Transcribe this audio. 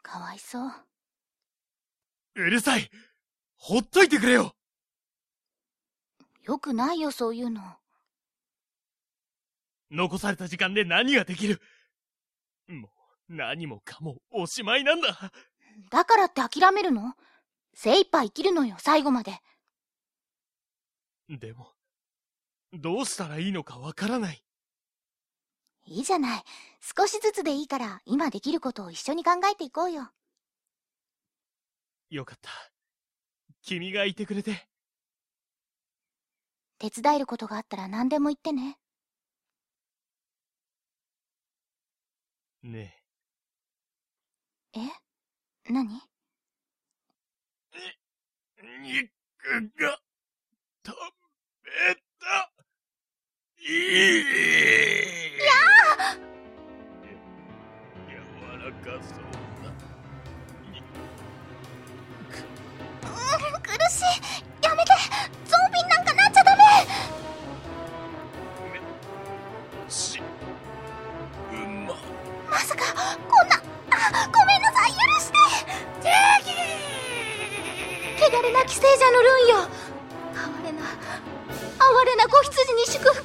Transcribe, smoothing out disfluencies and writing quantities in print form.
かわいそう。 うるさい。ほっといてくれよ。 よくないよ、そういうの。 残された時間で何ができる。もう何もかもおしまいなんだ。 だからって諦めるの？精一杯生きるのよ、最後まで。 でも、どうしたらいいのかわからない。 いいじゃない。少しずつでいいから今できることを一緒に考えていこうよ。 よかった。君がいてくれて。 手伝えることがあったら何でも言ってね。 ねえ？何？ 肉が食べたい。 やあ！ 柔らかそうな苦しい。やめて。ゾンビになんかなっちゃダメ。まさかこんな。ごめんなさい、許して。汚れなき聖者のルンよ。哀れな子羊に祝福